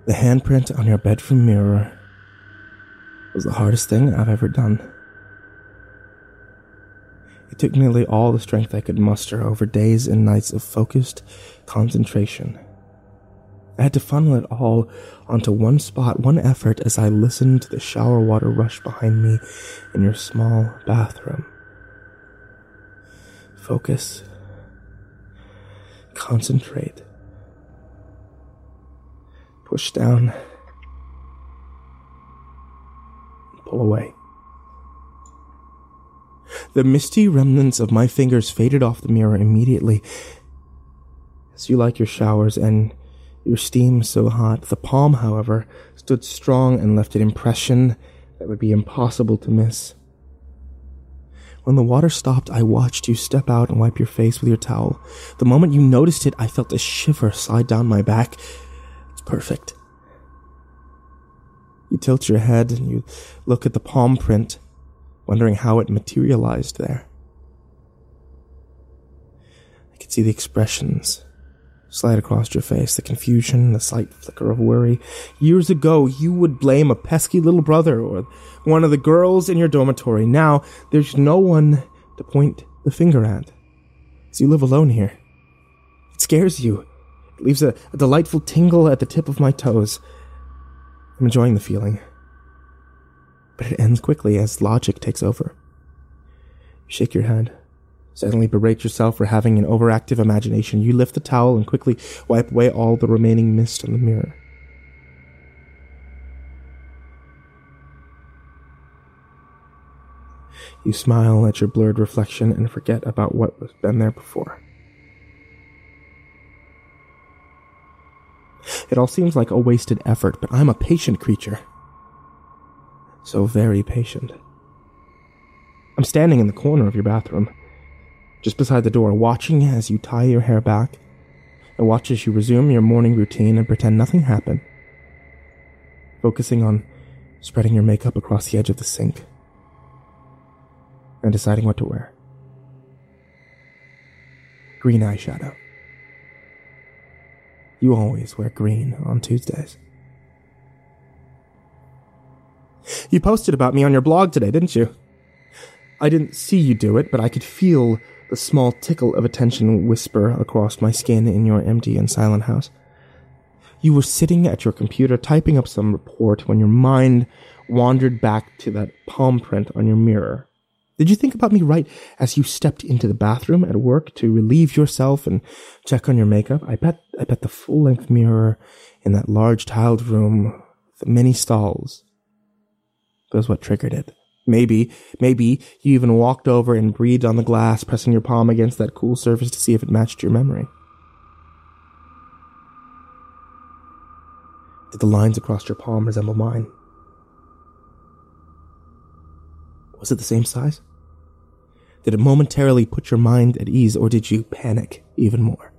The handprint on your bedroom mirror was the hardest thing I've ever done. It took nearly all the strength I could muster over days and nights of focused concentration. I had to funnel it all onto one spot, one effort, as I listened to the shower water rush behind me in your small bathroom. Focus. Concentrate. Push down. Pull away. The misty remnants of my fingers faded off the mirror immediately. As you like your showers and your steam so hot, the palm, however, stood strong and left an impression that would be impossible to miss. When the water stopped, I watched you step out and wipe your face with your towel. The moment you noticed it, I felt a shiver slide down my back. It's perfect. You tilt your head and you look at the palm print, wondering how it materialized there. I could see the expressions slide across your face, the confusion, the slight flicker of worry. Years ago, you would blame a pesky little brother or one of the girls in your dormitory. Now, there's no one to point the finger at, as you live alone here. It scares you. It leaves a delightful tingle at the tip of my toes. I'm enjoying the feeling. But it ends quickly as logic takes over. You shake your head. Suddenly berate yourself for having an overactive imagination. You lift the towel and quickly wipe away all the remaining mist on the mirror. You smile at your blurred reflection and forget about what has been there before. It all seems like a wasted effort, but I'm a patient creature. So very patient. I'm standing in the corner of your bathroom, just beside the door, watching as you tie your hair back, and watch as you resume your morning routine and pretend nothing happened, focusing on spreading your makeup across the edge of the sink, and deciding what to wear. Green eyeshadow. You always wear green on Tuesdays. You posted about me on your blog today, didn't you? I didn't see you do it, but I could feel the small tickle of attention whisper across my skin in your empty and silent house. You were sitting at your computer typing up some report when your mind wandered back to that palm print on your mirror. Did you think about me right as you stepped into the bathroom at work to relieve yourself and check on your makeup? I bet the full-length mirror in that large tiled room, the many stalls, was what triggered it. Maybe you even walked over and breathed on the glass, pressing your palm against that cool surface to see if it matched your memory. Did the lines across your palm resemble mine? Was it the same size? Did it momentarily put your mind at ease, or did you panic even more?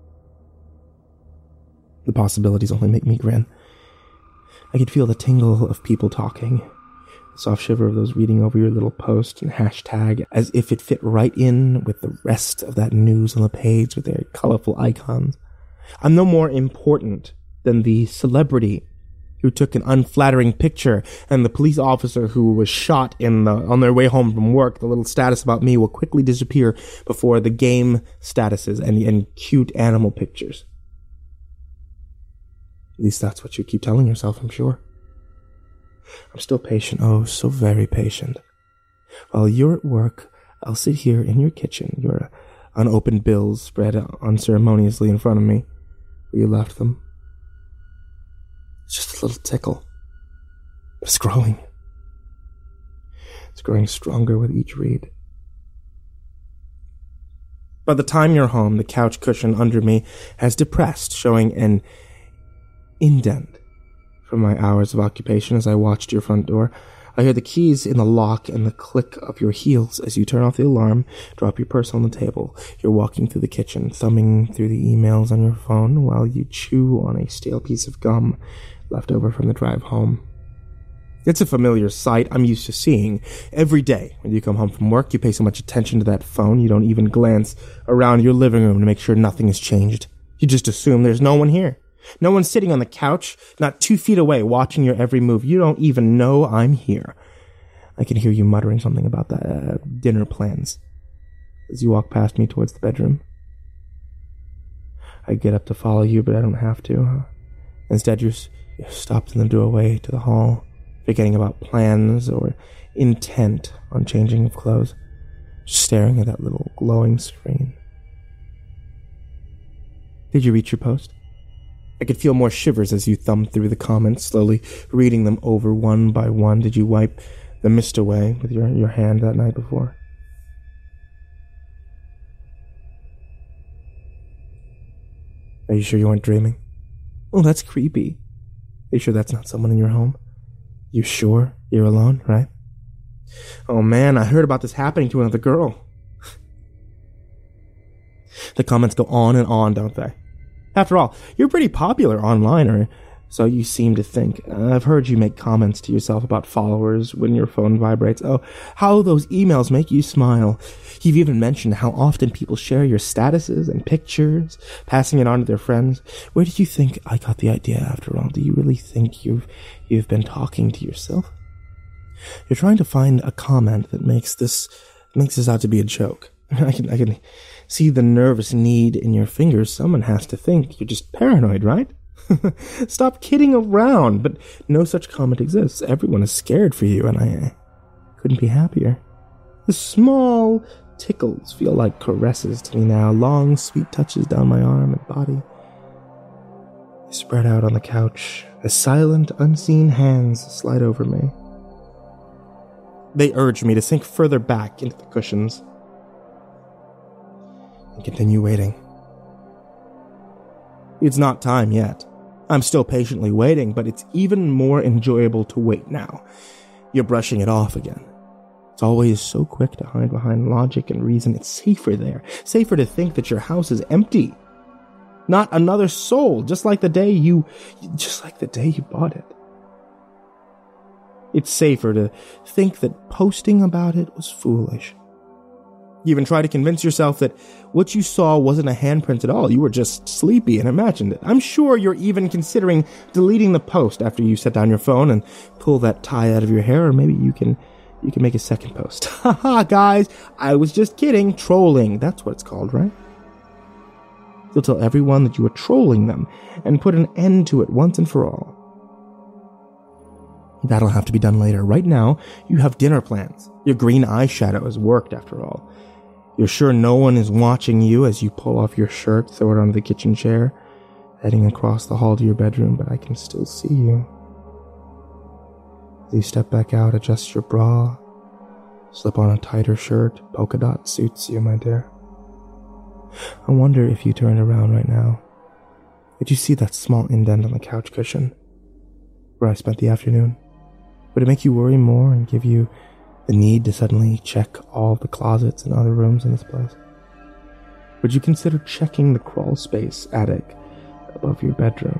The possibilities only make me grin. I could feel the tingle of people talking, the soft shiver of those reading over your little post and hashtag, as if it fit right in with the rest of that news on the page with their colorful icons. I'm no more important than the celebrity who took an unflattering picture and the police officer who was shot on their way home from work. The little status about me will quickly disappear before the game statuses and cute animal pictures. At least that's what you keep telling yourself, I'm sure. I'm still patient, oh, so very patient. While you're at work, I'll sit here in your kitchen, your unopened bills spread unceremoniously in front of me, where you left them. It's just a little tickle, but it's growing. It's growing stronger with each read. By the time you're home, the couch cushion under me has depressed, showing an indent from my hours of occupation as I watched your front door. I hear the keys in the lock and the click of your heels as you turn off the alarm, drop your purse on the table. You're walking through the kitchen, thumbing through the emails on your phone while you chew on a stale piece of gum left over from the drive home. It's a familiar sight I'm used to seeing every day. When you come home from work, you pay so much attention to that phone, you don't even glance around your living room to make sure nothing has changed. You just assume there's no one here. No one's sitting on the couch, not 2 feet away, watching your every move. You don't even know I'm here. I can hear you muttering something about that dinner plans as you walk past me towards the bedroom. I get up to follow you, but I don't have to. Instead, you're stopped in the doorway to the hall, forgetting about plans or intent on changing of clothes, just staring at that little glowing screen. Did you reach your post? I could feel more shivers as you thumbed through the comments, slowly reading them over one by one. Did you wipe the mist away with your hand that night before? Are you sure you weren't dreaming? Oh, that's creepy. Are you sure that's not someone in your home? You sure you're alone, right? Oh man, I heard about this happening to another girl. The comments go on and on, don't they? After all, you're pretty popular online, or so you seem to think. I've heard you make comments to yourself about followers when your phone vibrates. Oh, how those emails make you smile. You've even mentioned how often people share your statuses and pictures, passing it on to their friends. Where did you think I got the idea, after all? Do you really think you've been talking to yourself? You're trying to find a comment that makes this out to be a joke. I can see the nervous need in your fingers. Someone has to think you're just paranoid, right? Stop kidding around. But no such comment exists. Everyone is scared for you, and I couldn't be happier. The small tickles feel like caresses to me now, long, sweet touches down my arm and body. They spread out on the couch as silent, unseen hands slide over me. They urge me to sink further back into the cushions and continue waiting. It's not time yet. I'm still patiently waiting, but it's even more enjoyable to wait now. You're brushing it off again. It's always so quick to hide behind logic and reason. It's safer there. Safer to think that your house is empty. Not another soul, just like the day you bought it. It's safer to think that posting about it was foolish. You even try to convince yourself that what you saw wasn't a handprint at all. You were just sleepy and imagined it. I'm sure you're even considering deleting the post after you set down your phone and pull that tie out of your hair, or maybe you can make a second post. Haha, guys, I was just kidding. Trolling, that's what it's called, right? You'll tell everyone that you were trolling them and put an end to it once and for all. That'll have to be done later. Right now, you have dinner plans. Your green eyeshadow has worked, after all. You're sure no one is watching you as you pull off your shirt, throw it onto the kitchen chair, heading across the hall to your bedroom, but I can still see you. As you step back out, adjust your bra, slip on a tighter shirt. Polka dot suits you, my dear. I wonder if you turned around right now, would you see that small indent on the couch cushion where I spent the afternoon? Would it make you worry more and give you the need to suddenly check all the closets and other rooms in this place? Would you consider checking the crawl space attic above your bedroom?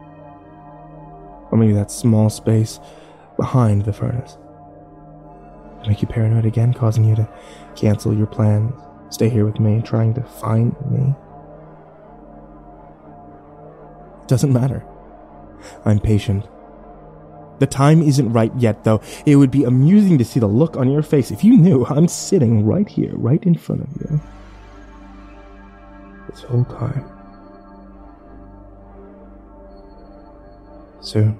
Or maybe that small space behind the furnace? Would it make you paranoid again, causing you to cancel your plans, stay here with me, trying to find me? It doesn't matter. I'm patient. The time isn't right yet, though. It would be amusing to see the look on your face if you knew I'm sitting right here, right in front of you. This whole time. Soon.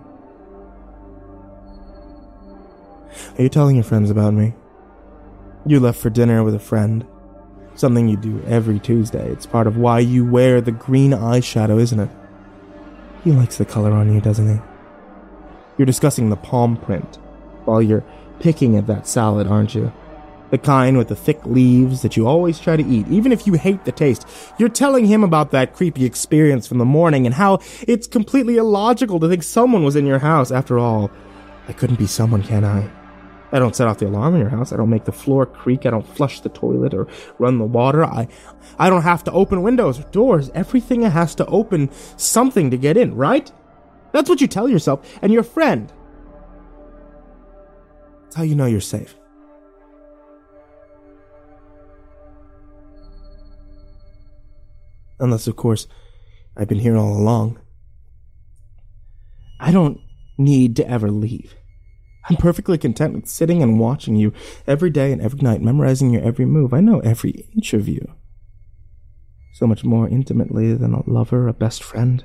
Are you telling your friends about me? You left for dinner with a friend. Something you do every Tuesday. It's part of why you wear the green eyeshadow, isn't it? He likes the color on you, doesn't he? You're discussing the palm print while you're picking at that salad, aren't you? The kind with the thick leaves that you always try to eat, even if you hate the taste. You're telling him about that creepy experience from the morning and how it's completely illogical to think someone was in your house. After all, I couldn't be someone, can I? I don't set off the alarm in your house. I don't make the floor creak. I don't flush the toilet or run the water. I don't have to open windows or doors. Everything has to open something to get in, right? That's what you tell yourself and your friend. That's how you know you're safe. Unless, of course, I've been here all along, I don't need to ever leave. I'm perfectly content with sitting and watching you every day and every night, memorizing your every move. I know every inch of you. So much more intimately than a lover, a best friend,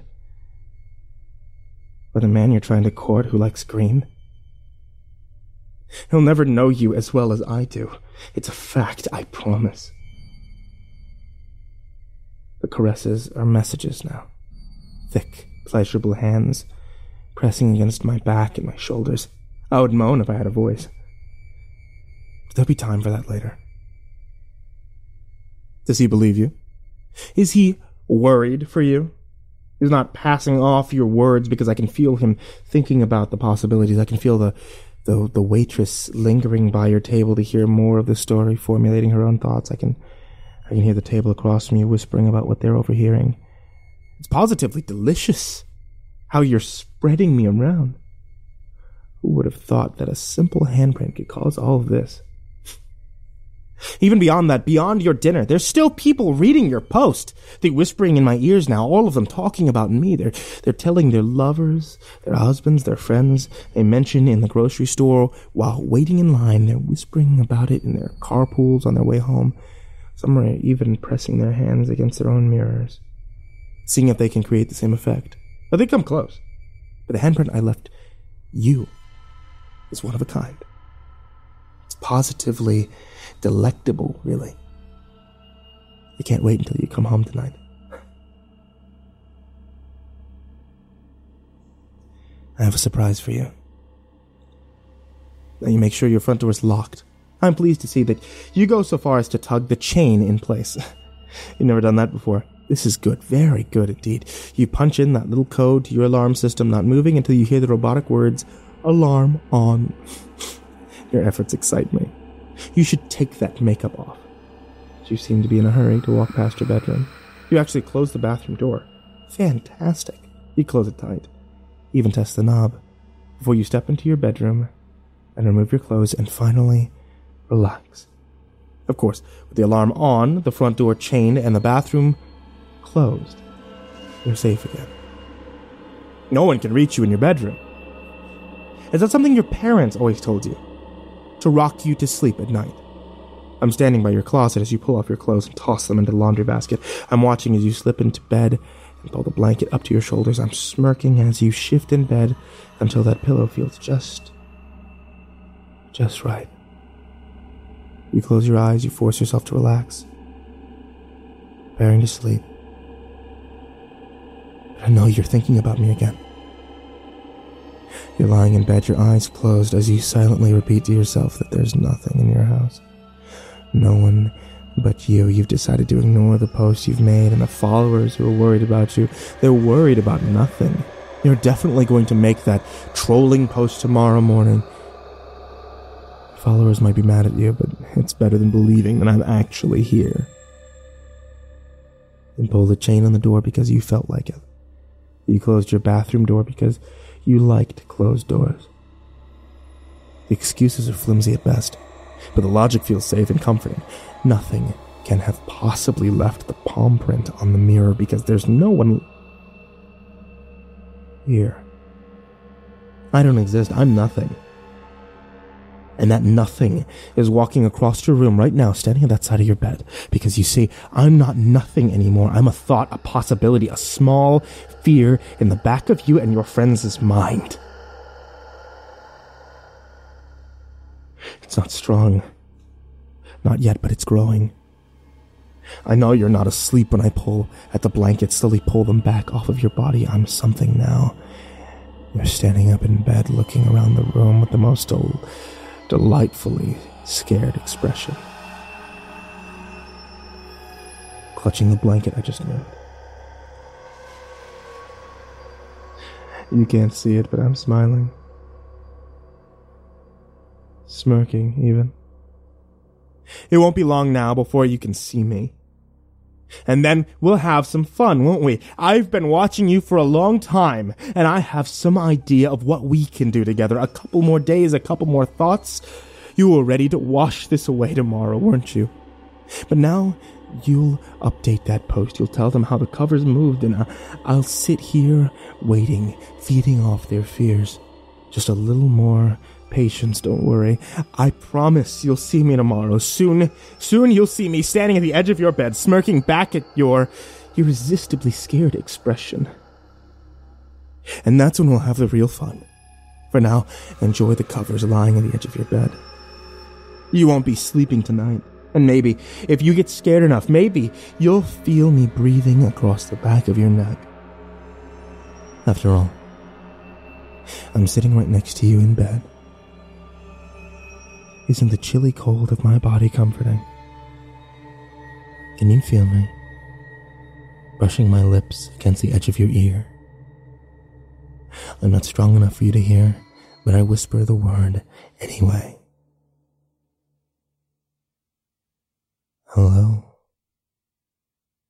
or the man you're trying to court who likes green. He'll never know you as well as I do. It's a fact, I promise. The caresses are messages now. Thick, pleasurable hands pressing against my back and my shoulders. I would moan if I had a voice. But there'll be time for that later. Does he believe you? Is he worried for you? He's not passing off your words because I can feel him thinking about the possibilities. I can feel the waitress lingering by your table to hear more of the story, formulating her own thoughts. I can hear the table across from you whispering about what they're overhearing. It's positively delicious how you're spreading me around. Who would have thought that a simple handprint could cause all of this? Even beyond that, beyond your dinner, there's still people reading your post. They're whispering in my ears now, all of them talking about me. They're telling their lovers, their husbands, their friends. They mention in the grocery store while waiting in line. They're whispering about it in their carpools on their way home. Some are even pressing their hands against their own mirrors, seeing if they can create the same effect. But they come close. But the handprint I left you is one of a kind. It's positively delectable, really. I can't wait until you come home tonight. I have a surprise for you. Now you make sure your front door is locked. I'm pleased to see that you go so far as to tug the chain in place. You've never done that before. This is good, very good indeed. You punch in that little code to your alarm system, not moving until you hear the robotic words, "Alarm on." Your efforts excite me. You should take that makeup off. You seem to be in a hurry to walk past your bedroom. You actually close the bathroom door. Fantastic. You close it tight. Even test the knob before you step into your bedroom and remove your clothes and finally relax. Of course, with the alarm on, the front door chained, and the bathroom closed, you're safe again. No one can reach you in your bedroom. Is that something your parents always told you? To rock you to sleep at night? I'm standing by your closet as you pull off your clothes and toss them into the laundry basket. I'm watching as you slip into bed and pull the blanket up to your shoulders. I'm smirking as you shift in bed until that pillow feels just right. You close your eyes, you force yourself to relax, preparing to sleep. But I know you're thinking about me again. You're lying in bed, your eyes closed, as you silently repeat to yourself that there's nothing in your house. No one but you. You've decided to ignore the posts you've made and the followers who are worried about you. They're worried about nothing. You're definitely going to make that trolling post tomorrow morning. Followers might be mad at you, but it's better than believing that I'm actually here. You pulled the chain on the door because you felt like it. You closed your bathroom door because you liked closed doors. The excuses are flimsy at best, but the logic feels safe and comforting. Nothing can have possibly left the palm print on the mirror because there's no one here. I don't exist. I'm nothing. And that nothing is walking across your room right now, standing at that side of your bed. Because you see, I'm not nothing anymore. I'm a thought, a possibility, a small fear in the back of you and your friends' mind. It's not strong. Not yet, but it's growing. I know you're not asleep when I pull at the blankets, slowly pull them back off of your body. I'm something now. You're standing up in bed, looking around the room with the most delightfully scared expression. Clutching the blanket I just moved. You can't see it, but I'm smiling. Smirking, even. It won't be long now before you can see me. And then we'll have some fun, won't we? I've been watching you for a long time, and I have some idea of what we can do together. A couple more days, a couple more thoughts. You were ready to wash this away tomorrow, weren't you? But now you'll update that post. You'll tell them how the cover's moved, and I'll sit here waiting, feeding off their fears. Just a little more patience, don't worry. I promise you'll see me tomorrow. Soon you'll see me standing at the edge of your bed, smirking back at your irresistibly scared expression. And that's when we'll have the real fun. For now, enjoy the covers lying at the edge of your bed. You won't be sleeping tonight. And maybe, if you get scared enough, maybe you'll feel me breathing across the back of your neck. After all, I'm sitting right next to you in bed. Isn't the chilly cold of my body comforting? Can you feel me? Brushing my lips against the edge of your ear. I'm not strong enough for you to hear, but I whisper the word anyway. Hello.